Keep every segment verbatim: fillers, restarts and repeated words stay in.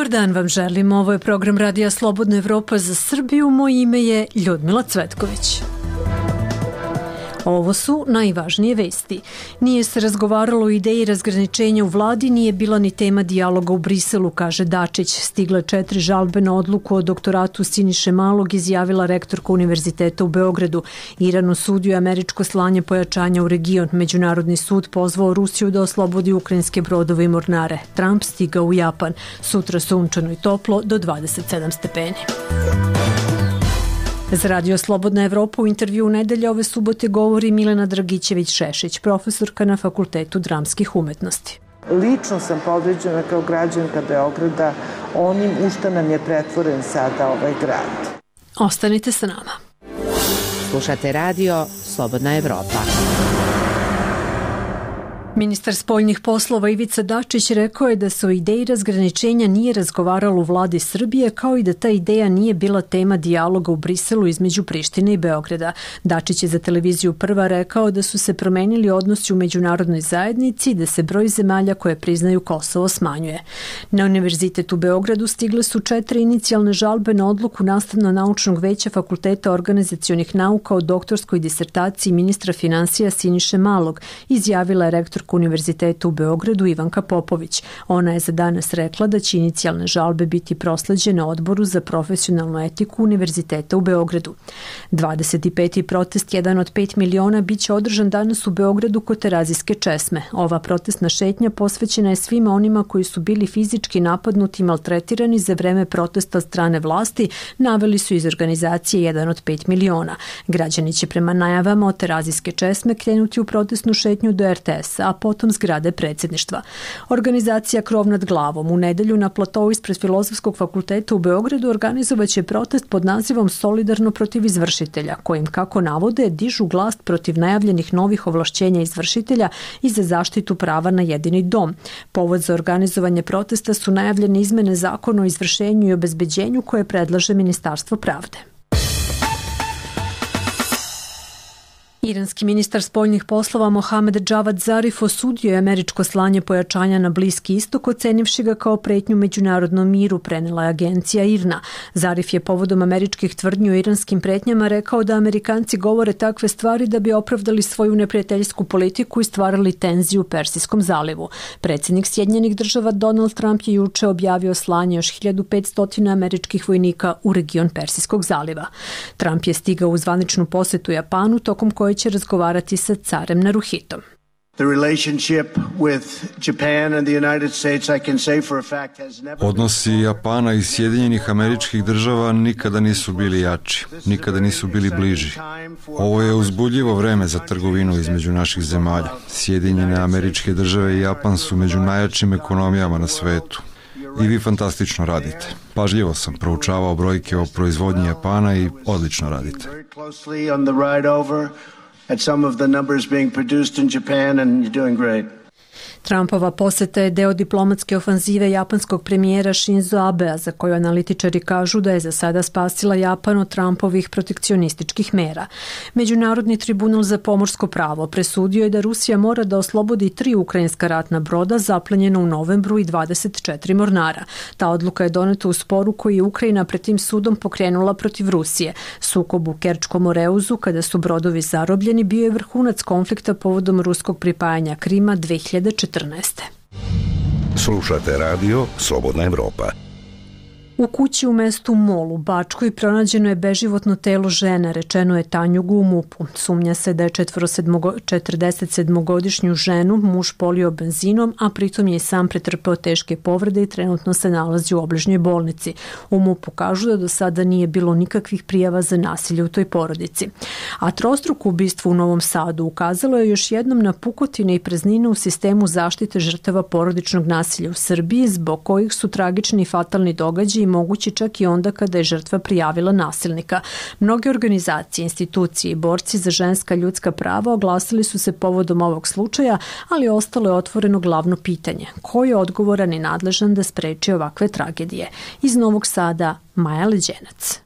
Dobar dan vam želim, ovo je program Radija Slobodna Evropa za Srbiju, moje ime je Ljudmila Cvetković. Ovo su najvažnije vesti. Nije se razgovaralo o ideji razgraničenja u vladi, nije bila ni tema dijaloga u Briselu, kaže Dačić. Stigle četiri žalbe na odluku o doktoratu Siniše Malog, izjavila rektorka Univerziteta u Beogradu. Iran osudio američko slanje pojačanja u region. Međunarodni sud pozvao Rusiju da oslobodi ukrajinske brodove i mornare. Trump stigao u Japan. Sutra sunčano i toplo do dvadeset sedam stepeni. Za Radio Slobodna Evropa u intervju u nedelje ove subote govori Milena Dragićević-Šešić, profesorka na Fakultetu dramskih umetnosti. Lično sam povređena kao građanka Beograda onim u što nam je pretvoren sada ovaj grad. Ostanite sa nama. Slušate Radio Slobodna Evropa. Ministar spoljnih poslova Ivica Dačić rekao je da se o ideji razgraničenja nije razgovaralo u vladi Srbije, kao i da ta ideja nije bila tema dijaloga u Briselu između Prištine i Beograda. Dačić je za televiziju Prva rekao da su se promenili odnosi u međunarodnoj zajednici i da se broj zemalja koje priznaju Kosovo smanjuje. Na Univerzitetu u Beogradu stigle su četiri inicijalne žalbe na odluku Nastavno-naučnog veća Fakulteta organizacionih nauka o doktorskoj disertaciji ministra finansija Siniše Malog, izjavila je rektor Univerziteta u Beogradu Ivanka Popović. Ona je za danas rekla da će inicijalne žalbe biti prosleđene Odboru za profesionalnu etiku Univerziteta u Beogradu. dvadeset peti protest, jedan od pet miliona, biće održan danas u Beogradu kod Terazijske česme. Ova protestna šetnja posvećena je svima onima koji su bili fizički napadnuti i maltretirani za vreme protesta od strane vlasti, naveli su iz organizacije jedan od pet miliona. Građani će prema najavama od Terazijske česme krenuti u protestnu šetnju do er te esa, a potom zgrade predsjedništva. Organizacija Krov nad glavom u nedelju na platovu ispred Filozofskog fakulteta u Beogradu organizovaće protest pod nazivom Solidarno protiv izvršitelja, kojim, kako navode, dižu glas protiv najavljenih novih ovlašćenja izvršitelja i za zaštitu prava na jedini dom. Povod za organizovanje protesta su najavljene izmene zakona o izvršenju i obezbeđenju koje predlaže Ministarstvo pravde. Iranski ministar spoljnih poslova Mohamed Javad Zarif osudio je američko slanje pojačanja na Bliski istok, ocenivši ga kao pretnju međunarodnom miru, prenela je agencija I R N A. Zarif je povodom američkih tvrdnji o iranskim pretnjama rekao da Amerikanci govore takve stvari da bi opravdali svoju neprijateljsku politiku i stvarali tenziju u Persijskom zalivu. Predsjednik Sjedinjenih država Donald Trump je juče objavio slanje još hiljadu petsto američkih vojnika u region Persijskog zaliva. Trump je stigao u zvaničnu posetu Japanu, tokom koje će razgovarati sa carem Naruhitom. Odnosi Japana i Sjedinjenih Američkih Država nikada nisu bili jači, nikada nisu bili bliži. Ovo je uzbudljivo vreme za trgovinu između naših zemalja. Sjedinjene Američke Države i Japan su među najjačim ekonomijama na svetu. I vi fantastično radite. Pažljivo sam proučavao brojke o proizvodnji Japana i odlično radite. At some of the numbers being produced in Japan, and you're doing great. Trumpova poseta je deo diplomatske ofanzive japanskog premijera Shinzo Abea, za koju analitičari kažu da je za sada spasila Japan od Trumpovih protekcionističkih mera. Međunarodni tribunal za pomorsko pravo presudio je da Rusija mora da oslobodi tri ukrajinska ratna broda zaplenjena u novembru i dvadeset četiri mornara. Ta odluka je doneta u sporu koji je Ukrajina pred tim sudom pokrenula protiv Rusije. Sukob u Kerčkom moreuzu, kada su brodovi zarobljeni, bio je vrhunac konflikta povodom ruskog pripajanja Krima dve hiljade četrnaeste. Slušate Radio Slobodna Evropa. U kući u mestu Mol u Bačkoj pronađeno je beživotno telo žene, rečeno je Tanjugu u MUP-u. Sumnja se da je četrdesetsedmogodišnju ženu muž polio benzinom, a pritom je i sam pretrpeo teške povrede i trenutno se nalazi u obližnjoj bolnici. U MUP-u kažu da do sada nije bilo nikakvih prijava za nasilje u toj porodici. A trostruko ubistvo u Novom Sadu ukazalo je još jednom na pukotine i praznine u sistemu zaštite žrtava porodičnog nasilja u Srbiji, zbog kojih su tragični i fatalni događaji mogući čak i onda kada je žrtva prijavila nasilnika. Mnoge organizacije, institucije i borci za ženska ljudska prava oglasili su se povodom ovog slučaja, ali ostalo je otvoreno glavno pitanje: ko je odgovoran i nadležan da spreči ovakve tragedije? Iz Novog Sada, Maja Leđenac.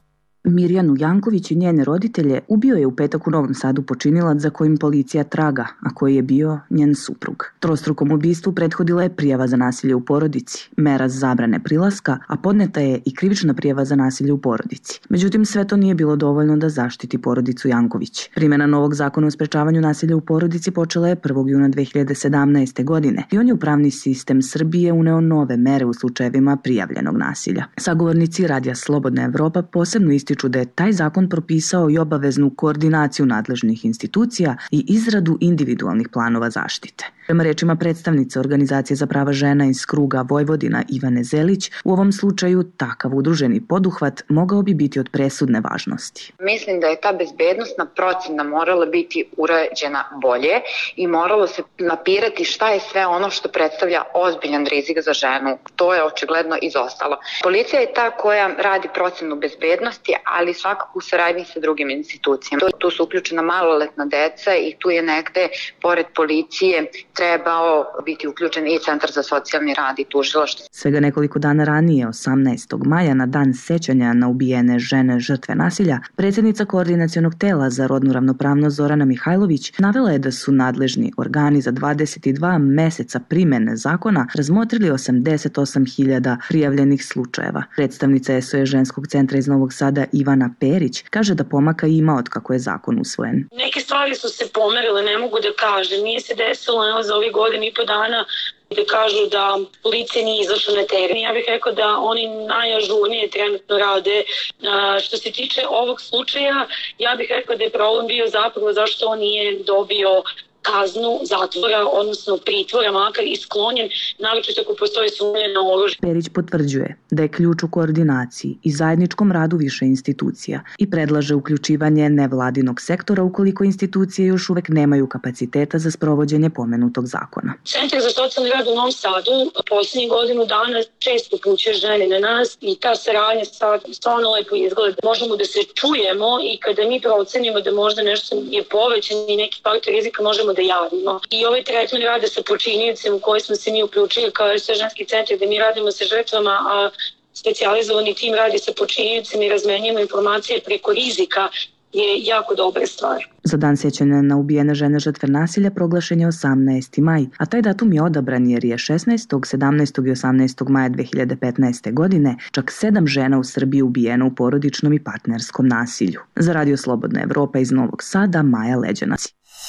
Mirjanu Janković i njene roditelje ubio je u petak u Novom Sadu počinilac za kojim policija traga, a koji je bio njen suprug. Trostrukom ubistvu prethodila je prijava za nasilje u porodici, mera zabrane prilaska, a podneta je i krivična prijava za nasilje u porodici. Međutim, sve to nije bilo dovoljno da zaštiti porodicu Janković. Primjena novog zakona o sprečavanju nasilja u porodici počela je prvog juna dve hiljade sedamnaeste. godine i on je u pravni sistem Srbije uneo nove mere u slučajevima prijavljenog nasilja. Sagovornici Radija Slobodna Evropa posebno ističu da je taj zakon propisao i obaveznu koordinaciju nadležnih institucija i izradu individualnih planova zaštite. Prema rečima predstavnice Organizacije za prava žena iz kruga Vojvodina Ivane Zelić, u ovom slučaju takav udruženi poduhvat mogao bi biti od presudne važnosti. Mislim da je ta bezbednosna procena morala biti urađena bolje i moralo se mapirati šta je sve ono što predstavlja ozbiljan rizik za ženu. To je očigledno izostalo. Policija je ta koja radi procenu bezbednosti, ali svakako u saradnji sa drugim institucijama. Tu su uključena maloletna deca i tu je negde, pored policije, trebao biti uključen i Centar za socijalni rad i tužilaštvo. Svega nekoliko dana ranije, osamnaestog maja, na dan sećanja na ubijene žene žrtve nasilja, predsjednica Koordinacionog tela za rodnu ravnopravnost Zorana Mihajlović navela je da su nadležni organi za dvadeset dva meseca primene zakona razmotrili osamdeset osam hiljada prijavljenih slučajeva. Predstavnica S O S ženskog centra iz Novog Sada Ivana Perić kaže da pomaka ima od kako je zakon usvojen. Neke stvari su se pomerile, ne mogu da kažem, nije se desilo evo, za ovih godina i po dana da kažu da policija nije izašla na teren. Ja bih rekao da oni najažurnije trenutno rade. Što se tiče ovog slučaja, ja bih rekao da je problem bio zapravo zašto on nije dobio kaznu zatvora, odnosno pritvora, makar i sklonjen, naročito ako postoji sumnja na oružje. Perić potvrđuje da je ključ u koordinaciji i zajedničkom radu više institucija i predlaže uključivanje nevladinog sektora ukoliko institucije još uvek nemaju kapaciteta za sprovođenje pomenutog zakona. Centar za socijalni rad u Novom Sadu posljednjih godinu dana često upućuje žene na nas i ta saradnja stvarno lepo izgleda. Možemo da se čujemo i kada mi procenimo da možda nešto je povećan i neki faktor rizika možemo da javimo. I ovaj tretman rada sa počinjivcem u koji smo se mi uključili kao S O S ženski centar, da mi radimo sa žrtvama, a specijalizovani tim radi sa počinjivcem i razmenjujemo informacije preko rizika je jako dobra stvar. Za dan sjećanja na ubijene žene žrtve nasilja proglašen je osamnaesti maj, a taj datum je odabran jer je šesnaestog, sedamnaestog i osamnaestog maja dve hiljade petnaeste. godine čak sedam žena u Srbiji ubijeno u porodičnom i partnerskom nasilju. Za Radio Slobodna Evropa iz Novog Sada, Maja Leđanac.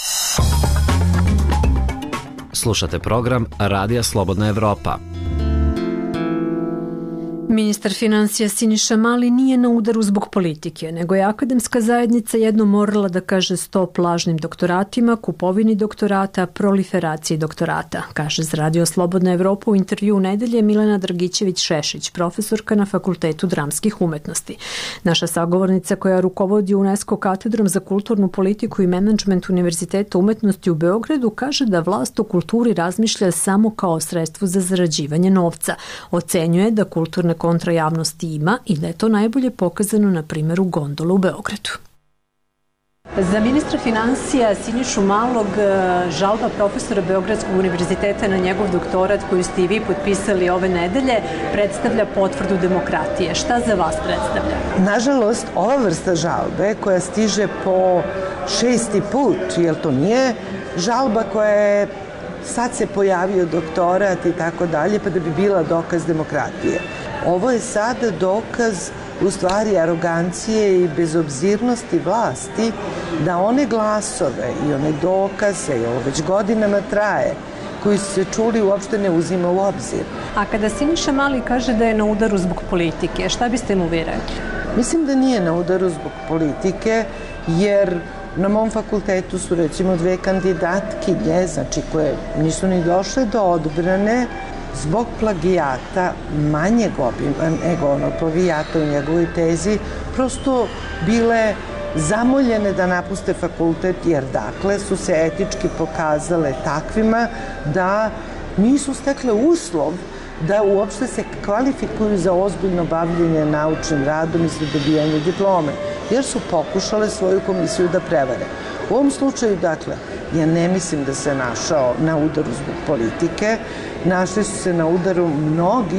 Slušate program Radija Slobodna Evropa. Ministar finansija Siniša Mali nije na udaru zbog politike, nego je akademska zajednica jednom morala da kaže stop lažnim doktoratima, kupovini doktorata, proliferaciji doktorata, kaže za Radio Slobodna Evropa u intervju u nedelje Milena Dragićević-Šešić, profesorka na Fakultetu dramskih umetnosti. Naša sagovornica koja rukovodi UNESCO katedrom za kulturnu politiku i menadžment Univerziteta umetnosti u Beogradu kaže da vlast o kulturi razmišlja samo kao sredstvo za zarađivanje novca. Ocenjuje da kulturne kontra javnosti ima i da je to najbolje pokazano na primjeru gondole u Beogradu. Za ministra finansija Sinišu Malog žalba profesora Beogradskog univerziteta na njegov doktorat koju ste i vi potpisali ove nedelje predstavlja potvrdu demokratije. Šta za vas predstavlja? Nažalost, ova vrsta žalbe koja stiže po šesti put, jer to nije žalba koja je sad se pojavio doktorat i tako dalje, pa da bi bila dokaz demokratije. Ovo je sada dokaz u stvari arogancije i bezobzirnosti vlasti da one glasove i one dokaze, i ovo već godinama traje, koji su se čuli uopšte ne uzima u obzir. A kada Siniša Mali kaže da je na udaru zbog politike, šta biste mu vi rekli? Mislim da nije na udaru zbog politike, jer na mom fakultetu su recimo dve kandidatkinje, znači koje nisu ni došle do odbrane, zbog plagijata manjeg obima nego ono plagijata u njegovoj tezi, prosto bile zamoljene da napuste fakultet, jer dakle su se etički pokazale takvima da nisu stekle uslov da uopšte se kvalifikuju za ozbiljno bavljenje naučnim radom i za dobijanje diplome, jer su pokušale svoju komisiju da prevare. U ovom slučaju, dakle, ja ne mislim da se našao na udaru zbog politike, našli su se na udaru mnogi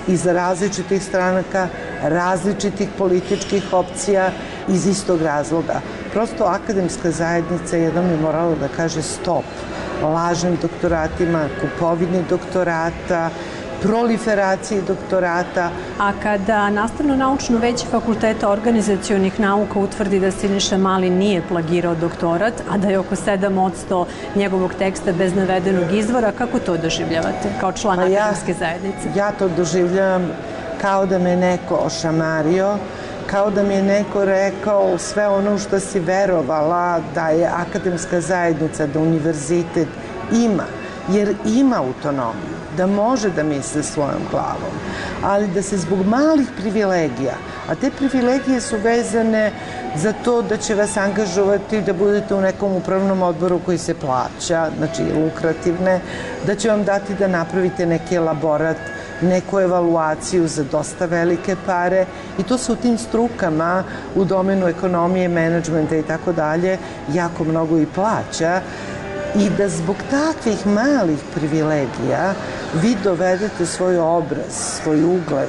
iz različitih stranaka, različitih političkih opcija iz istog razloga. Prosto akademska zajednica jednom je morala da kaže stop lažnim doktoratima, kupovini doktorata, proliferaciji doktorata. A kada Nastavno-naučno veće Fakulteta organizacionih nauka utvrdi da Siniša Mali nije plagirao doktorat, a da je oko sedam posto njegovog teksta bez navedenog izvora, kako to doživljavate kao član pa akademske ja, zajednice? Ja to doživljavam kao da me neko ošamario, kao da mi je neko rekao sve ono što si verovala da je akademska zajednica, da univerzitet ima, jer ima autonomiju, da može da misli svojom glavom, ali da se zbog malih privilegija, a te privilegije su vezane za to da će vas angažovati da budete u nekom upravnom odboru koji se plaća, znači lukrativne, da će vam dati da napravite neki elaborat, neku evaluaciju za dosta velike pare i to se u tim strukama u domenu ekonomije, menadžmenta i tako dalje jako mnogo i plaća i da zbog takvih malih privilegija vi dovedete svoj obraz, svoj ugled,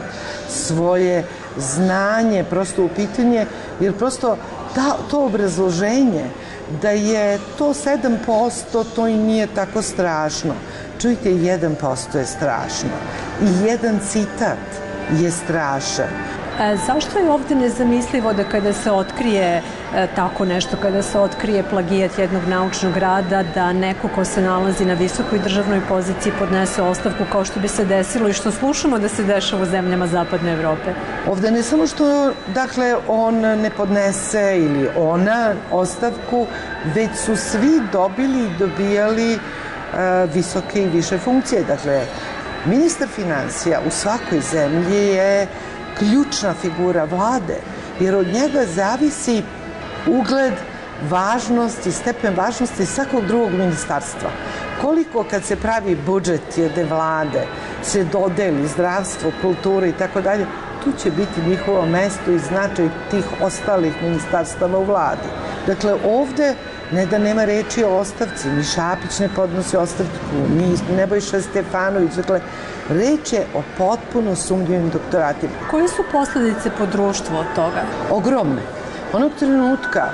svoje znanje prosto u pitanje, jer prosto ta, to obrazloženje da je to sedam posto, to i nije tako strašno. Čujte, jedan posto je strašno i jedan citat je strašan. E, zašto je ovde nezamislivo da kada se otkrije e, tako nešto, kada se otkrije plagijat jednog naučnog rada, da neko ko se nalazi na visokoj državnoj poziciji podnese ostavku kao što bi se desilo i što slušamo da se dešava u zemljama Zapadne Evrope? Ovde ne samo što, dakle, on ne podnese ili ona ostavku, već su svi dobili i dobijali e, visoke i više funkcije. Dakle, ministar finansija u svakoj zemlji je ključna figura vlade, jer od njega zavisi ugled, važnost i stepen važnosti svakog drugog ministarstva. Koliko kad se pravi budžet jedne vlade, se dodeli zdravstvo, kultura i tako dalje, tu će biti njihovo mesto i značaj tih ostalih ministarstava u vladi. Dakle, ovde ne da nema reči o ostavci, ni Šapić ne podnosi ostavku, ni Nebojša Stefanović, dakle, reč je o potpuno sumnjivim doktoratima. Koje su posledice po društvu od toga? Ogromne. Onog trenutka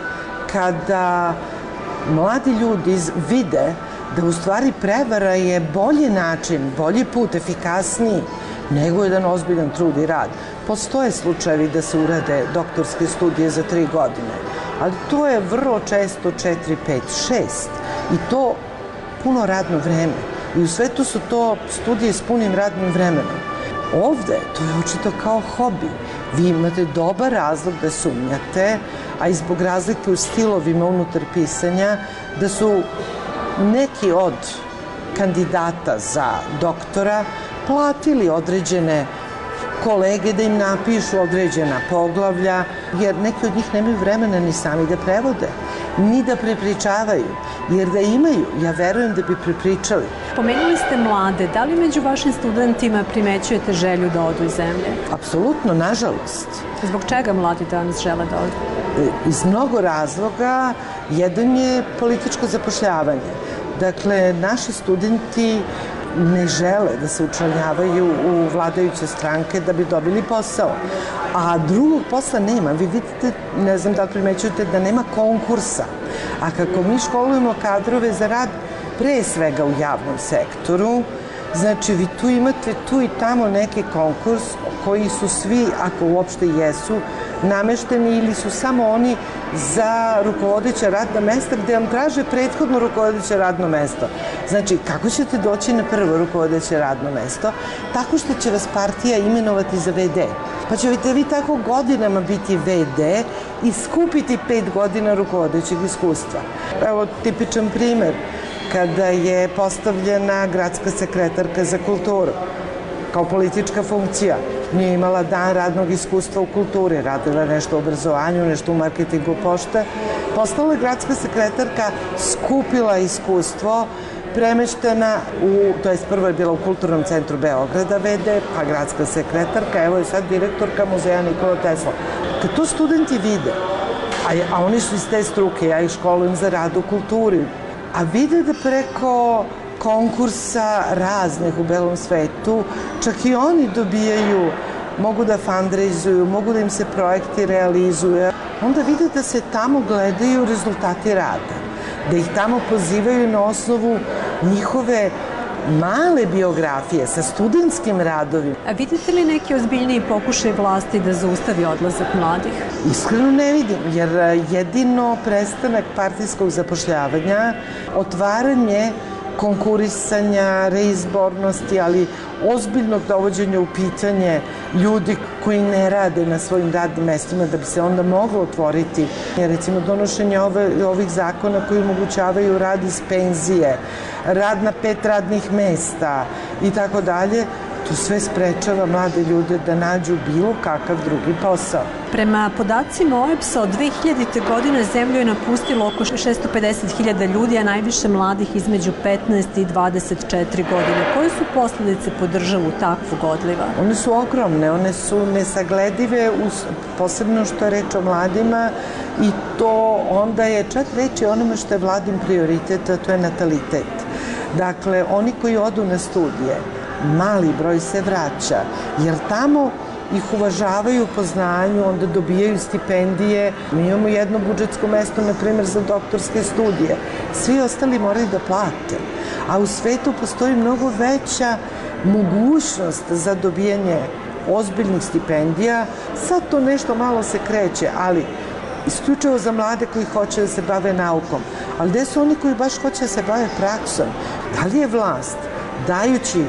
kada mladi ljudi vide da u stvari prevara je bolji način, bolji put, efikasniji nego jedan ozbiljan trud i rad. Postoje slučajevi da se urade doktorske studije za tri godine, ali to je vrlo često četiri, pet, šest i to puno radno vreme. I u svetu su to studije s punim radnim vremenom. Ovde to je očito kao hobi. Vi imate dobar razlog da sumnjate, a i zbog razlike u stilovima unutar pisanja, da su neki od kandidata za doktora platili određene kolege da im napišu određena poglavlja, jer neki od njih nemaju vremena ni sami da prevode, ni da prepričavaju, jer da imaju, ja verujem da bi prepričali. Pomenuli ste mlade, da li među vašim studentima primećujete želju da odu iz zemlje? Apsolutno, nažalost. Zbog čega mladi danas žele da odu? Iz mnogo razloga. Jedan je političko zapošljavanje. Dakle, naši studenti ne žele da se učlanjavaju u vladajuće stranke da bi dobili posao. A drugog posla nema. Vi vidite, ne znam da li primećujete, da nema konkursa. A kako mi školujemo kadrove za rad pre svega u javnom sektoru, znači vi tu imate tu i tamo neki konkurs koji su svi, ako uopšte jesu, namešteni ili su samo oni za rukovodeća radna mesta gde vam traže prethodno rukovodeće radno mesto. Znači, kako ćete doći na prvo rukovodeće radno mesto? Tako što će vas partija imenovati za ve de. Pa ćete vi tako godinama biti ve de i skupiti pet godina rukovodećeg iskustva. Evo, tipičan primer, kada je postavljena gradska sekretarka za kulturu kao politička funkcija, nije imala dan radnog iskustva u kulturi, radila nešto u obrazovanju, nešto u marketingu pošte. Postala je gradska sekretarka, skupila iskustvo, premeštena u, to je prvo je bila u Kulturnom centru Beograda ve de, pa gradska sekretarka, evo je sad direktorka muzeja Nikola Tesla. Kad to studenti vide, a, a oni su iz te struke, ja ih školujem za rad u kulturi, a vide da preko konkursa raznih u belom svetu, čak i oni dobijaju, mogu da fundraizuju, mogu da im se projekti realizuju, onda vide da se tamo gledaju rezultati rada, da ih tamo pozivaju na osnovu njihove male biografije sa studentskim radovima. A vidite li neki ozbiljniji pokušaj vlasti da zaustavi odlazak mladih? Iskreno ne vidim, jer jedino prestanak partijskog zapošljavanja, otvaranje konkurisanja, reizbornosti, ali ozbiljnog dovođenja u pitanje ljudi koji ne rade na svojim radnim mestima da bi se onda moglo otvoriti. Recimo donošenje ove, ovih zakona koji omogućavaju rad iz penzije, rad na pet radnih mesta i tako dalje, to sve sprečava mlade ljude da nađu bilo kakav drugi posao. Prema podacima O E B S-a od dve hiljadite. godine zemlju je napustilo oko šesto pedeset hiljada ljudi, a najviše mladih između petnaest i dvadeset četiri godine. Koje su posledice po državu takvog odliva? One su ogromne, one su nesagledive, posebno što je reč o mladima, i to onda je čak reći onome što je vladin prioritet, a to je natalitet. Dakle, oni koji odu na studije, mali broj se vraća, jer tamo ih uvažavaju po znanju, onda dobijaju stipendije. Mi imamo jedno budžetsko mesto, na primjer, za doktorske studije. Svi ostali moraju da plate. A u svetu postoji mnogo veća mogućnost za dobijanje ozbiljnih stipendija. Sad to nešto malo se kreće, ali isključivo za mlade koji hoće da se bave naukom. Ali gde su oni koji baš hoće da se bave praksom? Da li je vlast, dajući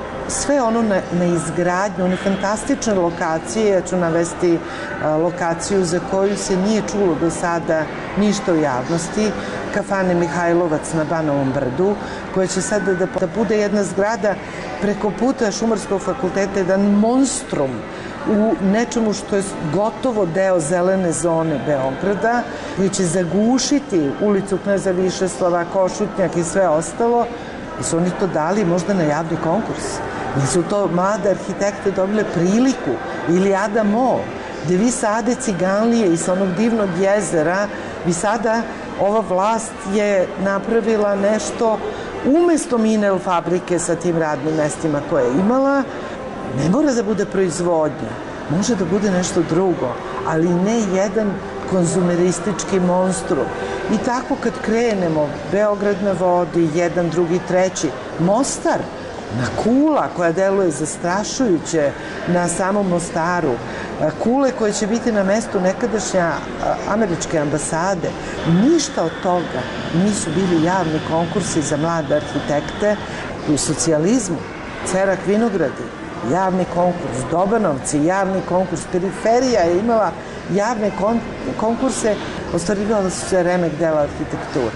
sve ono na, na izgradnju, one fantastične lokacije, ja ću navesti a, lokaciju za koju se nije čulo do sada ništa u javnosti, kafane Mihajlovac na Banovom brdu, koja će sada da, da bude jedna zgrada preko puta Šumarskog fakulteta, jedan monstrum u nečemu što je gotovo deo zelene zone Beograda, koji će zagušiti ulicu Kneza Višeslava, Košutnjak i sve ostalo. I su oni to dali možda na javni konkurs. Ili su to mlade arhitekte dobile priliku, ili Adam Mol, gde vi sade ciganlije iz onog divnog jezera, vi sada, ova vlast je napravila nešto umesto Minel fabrike sa tim radnim mestima koje je imala. Ne mora da bude proizvodnja, može da bude nešto drugo, ali ne jedan konzumeristički monstrum. I tako kad krenemo, Beograd na vodi, jedan, drugi, treći, Mostar, na Kula koja deluje zastrašujuće na samom Mostaru, Kule koje će biti na mestu nekadašnja američke ambasade, ništa od toga nisu bili javni konkursi za mlade arhitekte. U socijalizmu, Cerak Vinogradi, javni konkurs, Dobanovci, javni konkurs, periferija je imala javne kon konkurse, ostvarivala su se remek dela arhitekture.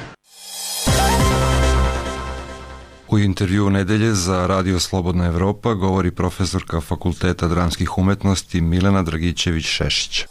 U intervju nedelje za Radio Slobodna Evropa govori profesorka Fakulteta dramskih umetnosti Milena Dragićević-Šešić.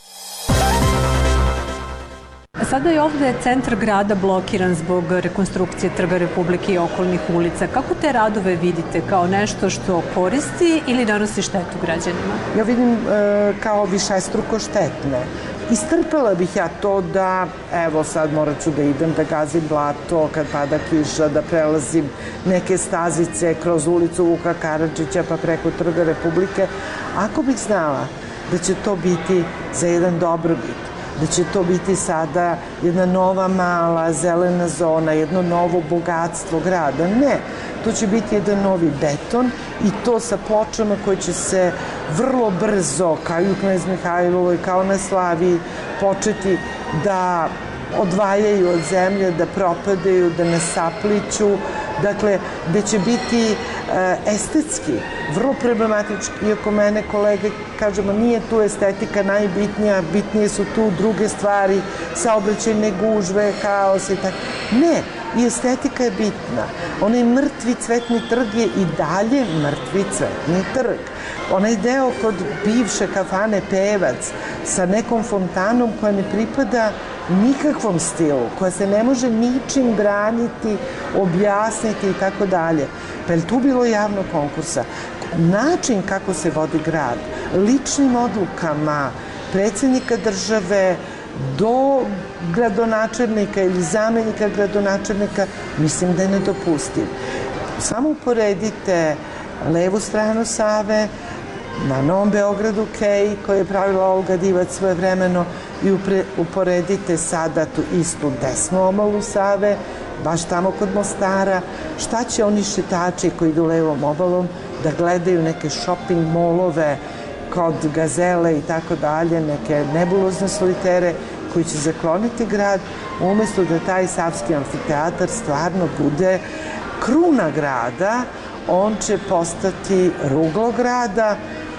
Sada je ovde centar grada blokiran zbog rekonstrukcije Trga Republike i okolnih ulica. Kako te radove vidite? Kao nešto što koristi ili donosi štetu građanima? Ja vidim e, kao višestruko štetne. Istrpela bih ja to da, evo sad morat ću da idem da gazim blato kad pada kiša, da prelazim neke stazice kroz ulicu Vuka Karadžića pa preko Trga Republike. Ako bih znala da će to biti za jedan dobrobit, da će to biti sada jedna nova mala zelena zona, jedno novo bogatstvo grada. Ne, to će biti jedan novi beton i to sa pločama koje će se vrlo brzo, kao i u Knez Mihajlovoj, kao na Slaviji, početi da odvajaju od zemlje, da propadaju, da ne sapliću. Dakle, da će biti e, estetski, vrlo problematički, iako mene kolege kažemo nije tu estetika najbitnija, bitnije su tu druge stvari, saobraćajne gužve, kaos i tako. Ne, i estetika je bitna. Onaj mrtvi cvetni trg je i dalje mrtvi cvetni trg. Onaj deo kod bivše kafane Pevac sa nekom fontanom koja ne pripada nikakvom stilu, koja se ne može ničim braniti, objasniti i tako dalje. Pa je tu bilo javnog konkursa? Način kako se vodi grad, ličnim odlukama predsjednika države do gradonačelnika ili zamenika gradonačelnika, mislim da je nedopustiv. Samo uporedite levu stranu Save, na Novom Beogradu Kej, koje je pravila Olga Divac svojevremeno, i upre, uporedite sada tu istu desnu obalu Save, baš tamo kod Mostara. Šta će oni šetači koji idu levom obalom da gledaju neke shopping molove kod Gazele i tako dalje, neke nebulozne solitere koji će zakloniti grad, umesto da taj Savski amfiteatar stvarno bude kruna grada, on će postati ruglo grada,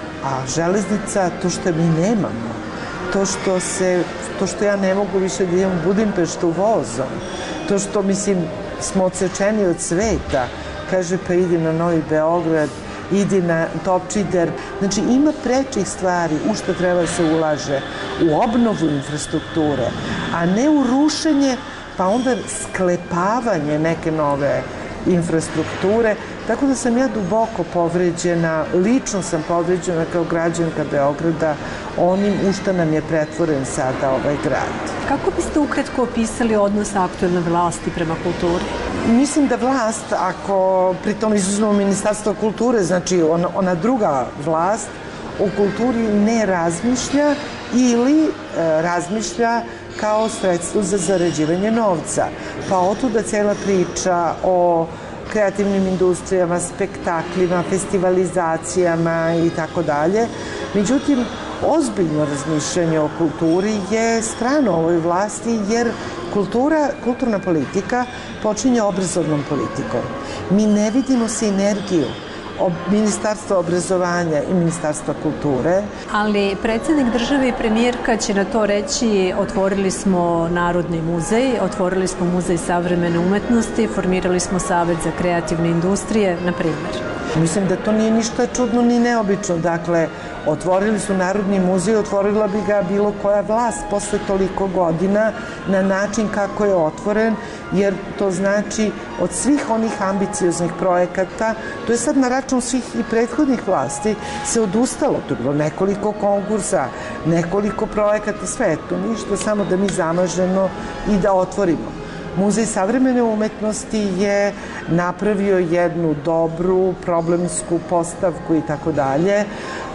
a železnica, to što mi nemamo, to što, se, to što ja ne mogu više da idem u Budimpeštu vozom, to što, mislim, smo odsečeni od sveta, kaže pa idi na Novi Beograd, idi na Topčider. Znači, ima prečih stvari u što treba da se ulaže, u obnovu infrastrukture, a ne u rušenje, pa onda sklepavanje neke nove infrastrukture. Tako da sam ja duboko povređena, lično sam povređena kao građanka Beograda onim u što nam je pretvoren sada ovaj grad. Kako biste ukratko opisali odnos aktuelne vlasti prema kulturi? Mislim da vlast, ako pritom izuzmemo Ministarstvo kulture, znači ona, ona druga vlast, o kulturi ne razmišlja ili e, razmišlja kao sredstvo za zarađivanje novca. Pa otuda cela priča o kreativnim industrijama, spektaklima, festivalizacijama i tako dalje. Međutim, ozbiljno razmišljanje o kulturi je strano ovoj vlasti, jer kultura, kulturna politika počinje obrazovnom politikom. Mi ne vidimo sinergiju Ministarstva obrazovanja i Ministarstva kulture. Ali predsjednik države i premijerka će na to reći: otvorili smo Narodni muzej, otvorili smo Muzej savremene umetnosti, formirali smo Savet za kreativne industrije, na primjer. Mislim da to nije ništa čudno ni neobično. Dakle, otvorili su Narodni muzej, otvorila bi ga bilo koja vlast posle toliko godina na način kako je otvoren, jer to znači od svih onih ambicioznih projekata, to je sad na račun svih i prethodnih vlasti, se odustalo. To je bilo nekoliko konkursa, nekoliko projekata, sve je to ništa, samo da mi zamažemo i da otvorimo. Muzej savremene umetnosti je napravio jednu dobru problemsku postavku i tako dalje,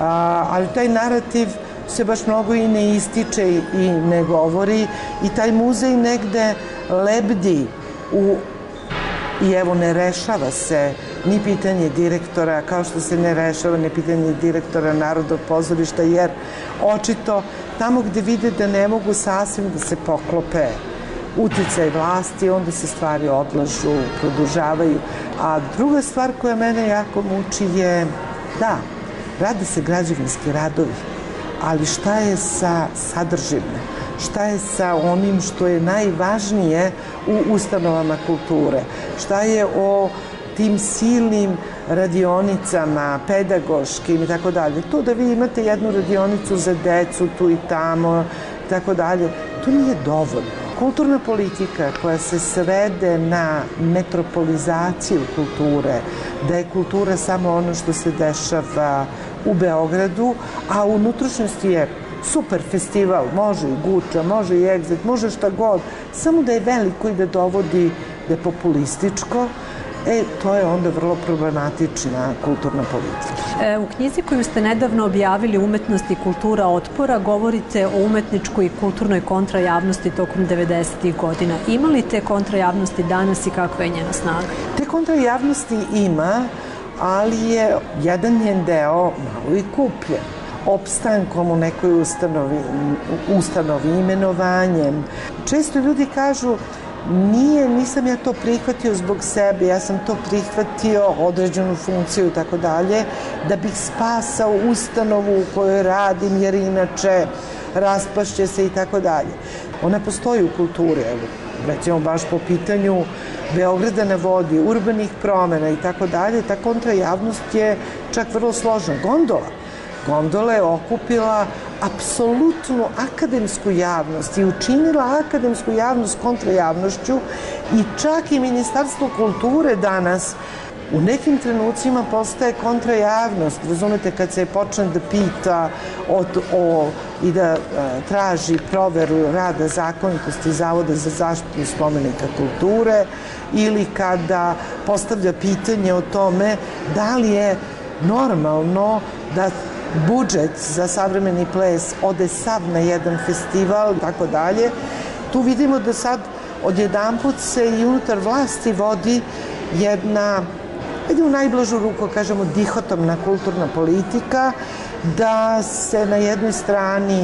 ali taj narativ se baš mnogo i ne ističe i ne govori, i taj muzej negde lebdi u, i evo ne rešava se ni pitanje direktora, kao što se ne rešava ni pitanje direktora Narodnog pozorišta, jer očito tamo gde vide da ne mogu sasvim da se poklope uticaj vlasti, onda se stvari odlažu, produžavaju. A druga stvar koja mene jako muči je, da, rade se građevinski radovi, ali šta je sa sadržine? Šta je sa onim što je najvažnije u ustanovama kulture? Šta je o tim silnim radionicama, pedagoškim i tako dalje? To da vi imate jednu radionicu za decu tu i tamo i tako dalje, to nije dovoljno. Kulturna politika koja se svede na metropolizaciju kulture, da je kultura samo ono što se dešava u Beogradu, a u unutrašnjosti je super festival, može i Guča, može i Egzit, može šta god, samo da je veliko i da dovodi, da je populističko, e, to je onda vrlo problematična kulturna politika. E, u knjizi koju ste nedavno objavili, Umetnost i kultura otpora, govorite o umetničkoj i kulturnoj kontrajavnosti tokom devedesetih godina. Ima li te kontrajavnosti danas i kakva je njena snaga? Te kontrajavnosti ima, ali je jedan njen deo malo i kupljen. Opstankom u nekoj ustanovi, ustanovi, imenovanjem. Često ljudi kažu: Nije, nisam ja to prihvatio zbog sebe, ja sam to prihvatio, određenu funkciju i tako dalje, da bih spasao ustanovu u kojoj radim, jer inače raspašće se i tako dalje. Ona postoji u kulturi, evo, recimo baš po pitanju Beograda na vodi, urbanih promena i tako dalje. Ta kontrajavnost je čak vrlo složena. Gondola. Gondola je okupila apsolutnu akademsku javnost i učinila akademsku javnost kontrajavnošću, i čak i Ministarstvo kulture danas u nekim trenucima postaje kontrajavnost. Razumete, kad se počne da pita o, o i da traži proveru rada zakonitosti Zavoda za zaštitu spomenika kulture, ili kada postavlja pitanje o tome da li je normalno da budžet za savremeni ples ode sav na jedan festival i tako dalje. Tu vidimo da sad odjedanput se i unutar vlasti vodi jedna, ajde u najblažu ruku kažemo, dihotomna kulturna politika, da se na jednoj strani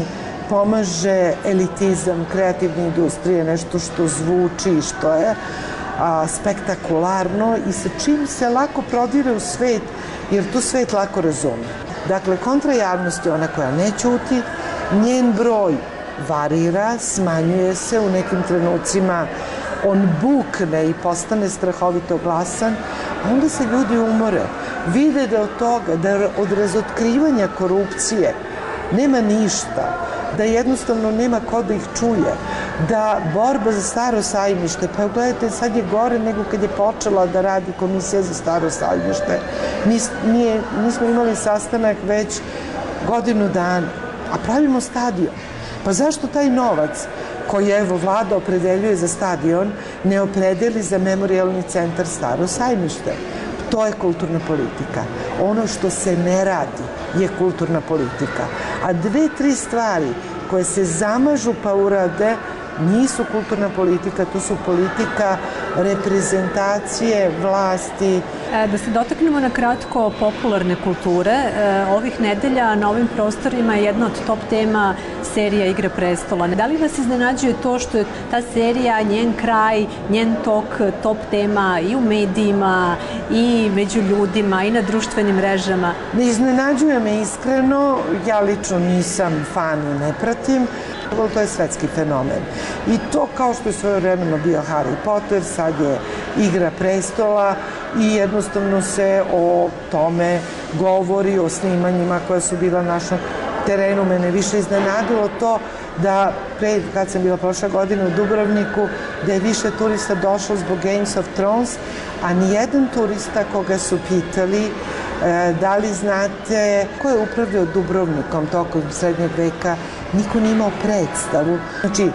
pomaže elitizam kreativne industrije, nešto što zvuči i što je a, spektakularno i sa čim se lako prodire u svet, jer tu svet lako razume. Dakle, kontrajavnost je ona koja ne ćuti, njen broj varira, smanjuje se, u nekim trenucima on bukne i postane strahovito glasan, a onda se ljudi umore. Vide da od toga, da od razotkrivanja korupcije nema ništa, da jednostavno nema ko da ih čuje, da borba za Staro sajmište, pa gledajte, sad je gore nego kad je počela da radi Komisija za Staro sajmište. Nis, nije, nismo imali sastanak već godinu dana, a pravimo stadion. Pa zašto taj novac koji evo vlada opredeljuje za stadion ne opredeli za memorijalni centar Staro sajmište? To je kulturna politika. Ono što se ne radi je kulturna politika. A dve, tri stvari koje se zamažu pa urade nisu kulturna politika, to su politika reprezentacije vlasti. Da se dotaknemo na kratko popularne kulture. Ovih nedelja na ovim prostorima je jedna od top tema serija Igra prestola. Da li vas iznenađuje to što je ta serija, njen kraj, njen tok, top tema i u medijima i među ljudima i na društvenim mrežama? Ne iznenađuje me iskreno, ja lično nisam fan i ne pratim. To je svetski fenomen. I to kao što je svoje vremeno bio Harry Potter, sad je Igra prestola i jednostavno se o tome govori, o snimanjima koja su bila na našem terenu. Mene više iznenadilo to da pre, kad sam bila prošle godine u Dubrovniku, da je više turista došlo zbog Games of Thrones, a nijedan turista koga su pitali da li znate ko je upravljao Dubrovnikom tokom srednjeg veka, niko nije imao predstavu. Znači,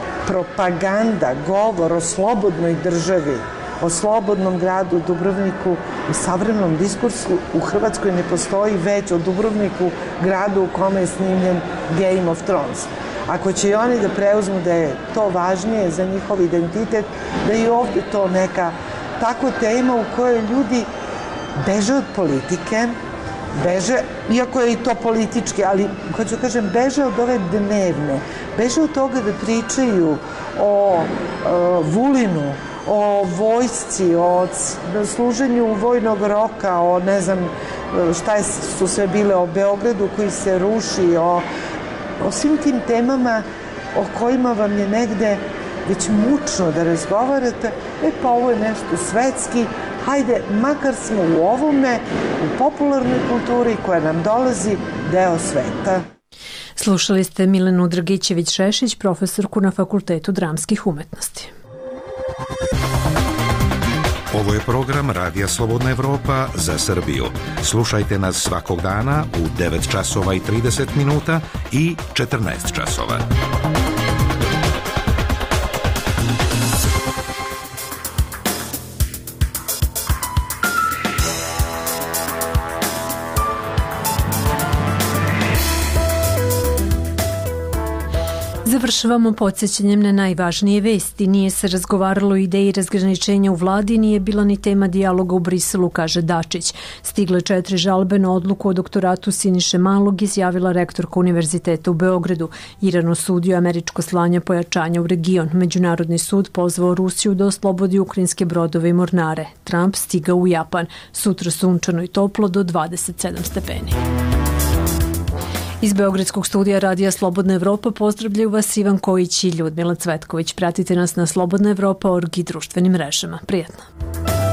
propaganda, govor o slobodnoj državi, o slobodnom gradu Dubrovniku u savremenom diskursu u Hrvatskoj ne postoji već o Dubrovniku, gradu u kome je snimljen Game of Thrones. Ako će i oni da preuzmu da je to važnije za njihov identitet, da i ovdje to neka tako tema u kojoj ljudi beže od politike, beže, iako je i to politički, ali, hoću kažem, beže od ove dnevne, beže od toga da pričaju o e, Vulinu, o vojsci, o služenju vojnog roka, o ne znam šta su sve bile, o Beogradu koji se ruši, o, o svim tim temama o kojima vam je negde već mučno da razgovarate, e pa ovo je nešto svetski, hajde, makar smo u ovome, u popularnoj kulturi koja nam dolazi, deo sveta. Slušali ste Milenu Dragićević-Šešić, profesorku na Fakultetu dramskih umetnosti. Ovo je program Radija Slobodna Evropa za Srbiju. Slušajte nas svakog dana u devet časova i trideset minuta i četrnaest časova. Završavamo podsjećanjem na najvažnije vesti. Nije se razgovaralo o ideji razgraničenja u vladi, nije bila ni tema dijaloga u Briselu, kaže Dačić. Stigle četiri žalbe na odluku o doktoratu Siniše Malog, izjavila rektorka Univerziteta u Beogradu. Iran osudio američko slanje pojačanja u region. Međunarodni sud pozvao Rusiju da oslobodi ukrajinske brodove i mornare. Trump stigao u Japan. Sutra sunčano i toplo do dvadeset sedam stepeni. Iz Beogradskog studija Radija Slobodna Evropa pozdravljaju vas Ivan Kojić i Ljudmila Cvetković. Pratite nas na slobodna evropa org i društvenim mrežama. Prijetno.